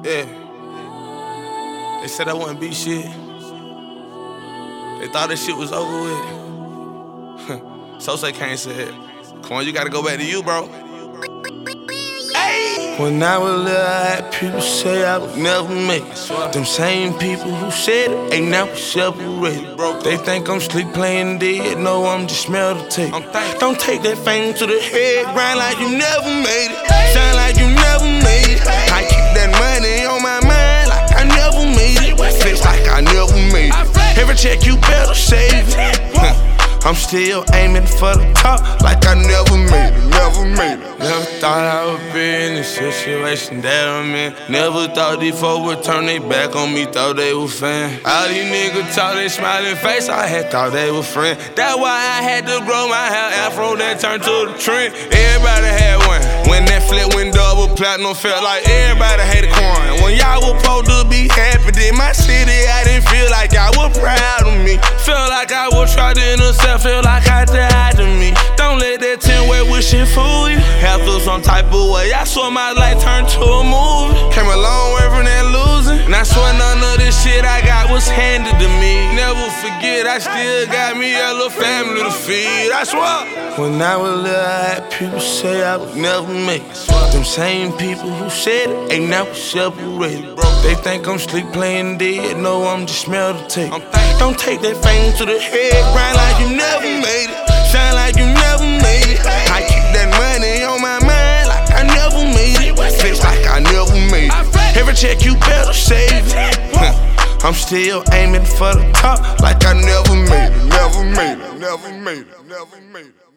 Yeah. They said I wouldn't be shit. They thought this shit was over with. So say Kane said, come on, you gotta go back to you, bro. When I was little, I had people say I would never make it. Them same people who said it ain't never separated. They think I'm sleep playing dead, no, I'm just smell the tape. Don't take that fame to the head, grind like you never made it. Shine like you never made it. I keep that money on my mind like I never made it. Flex like I never made it. Every check you better save it. I'm still aiming for the top like I never made it, never made it. Never thought I would be in the situation that I'm in. Never thought these folks would turn their back on me, thought they were fans. All these niggas talk their smiling face, I had thought they were friends. That's why I had to grow my hair afro that turned to the trend. Everybody had one. When that flip went double platinum, felt like everybody hated corn. When y'all was supposed to be happy, in my city, I didn't feel like y'all were proud of me. Felt like I was trying to intercept, feel like I died to me. Don't let that 10-way wishing fool you. Have feel some type of way. I saw my life turn to a movie. Came a long way from that losing. And I swear none of this shit I got was handed to me. Never forget, I still got me a little family to feed. I swear. When I was little, I had people say I would never make it. Them same people who said it ain't never separated. They think I'm sleep playing dead, no, I'm just smell the tape. Don't take that fame to the head, grind like you never made it. Shine like you never made it. I keep that money on my mind like I never made it. Flex like I never made it. Every check you better save it. I'm still aiming for the top like I never made it, never made it, never made it, never made it.